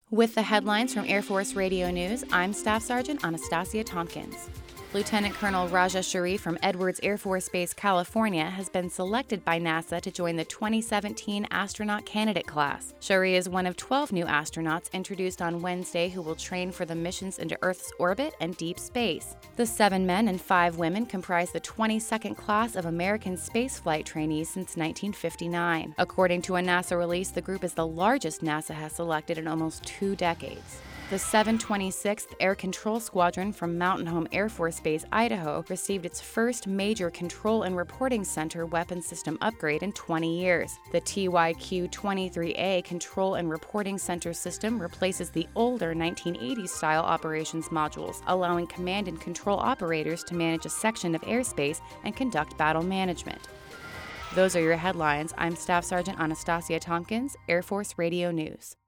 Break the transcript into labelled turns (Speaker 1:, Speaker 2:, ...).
Speaker 1: With the headlines from Air Force Radio News, I'm Staff Sergeant Anastasia Tompkins. Lieutenant Colonel Raja Sharif from Edwards Air Force Base, California, has been selected by NASA to join the 2017 astronaut candidate class. Sharif is one of 12 new astronauts introduced on Wednesday who will train for the missions into Earth's orbit and deep space. The 7 men and 5 women comprise the 22nd class of American spaceflight trainees since 1959. According to a NASA release, the group is the largest NASA has selected in almost 2 decades. The 726th Air Control Squadron from Mountain Home Air Force Base, Idaho, received its first major Control and Reporting Center weapon system upgrade in 20 years. The TYQ-23A Control and Reporting Center system replaces the older 1980s-style operations modules, allowing command and control operators to manage a section of airspace and conduct battle management. Those are your headlines. I'm Staff Sergeant Anastasia Tompkins, Air Force Radio News.